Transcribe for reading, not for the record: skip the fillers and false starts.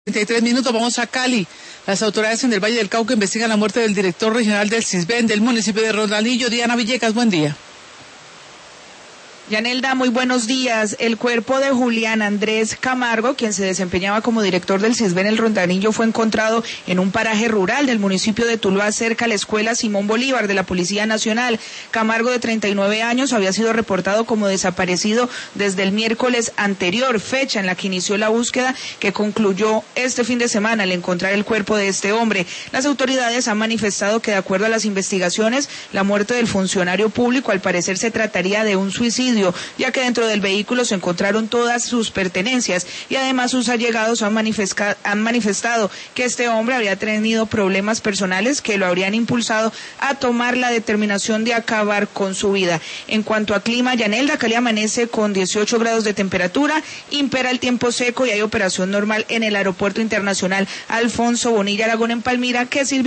33 minutos, vamos a Cali. Las autoridades en el Valle del Cauca investigan la muerte del director regional del CISBEN del municipio de Rondanillo. Diana Villegas, buen día. Yanelda, muy buenos días. El cuerpo de Julián Andrés Camargo, quien se desempeñaba como director del CISBEN El Rondanillo, fue encontrado en un paraje rural del municipio de Tuluá, cerca a la escuela Simón Bolívar de la Policía Nacional. Camargo, de 39 años, había sido reportado como desaparecido desde el miércoles anterior, fecha en la que inició la búsqueda, que concluyó este fin de semana al encontrar el cuerpo de este hombre. Las autoridades han manifestado que, de acuerdo a las investigaciones, la muerte del funcionario público al parecer se trataría de un suicidio, ya que dentro del vehículo se encontraron todas sus pertenencias y además sus allegados han manifestado que este hombre habría tenido problemas personales que lo habrían impulsado a tomar la determinación de acabar con su vida. En cuanto a clima, Yanelda, Cali amanece con 18 grados de temperatura, impera el tiempo seco y hay operación normal en el Aeropuerto Internacional Alfonso Bonilla Aragón en Palmira, que sirve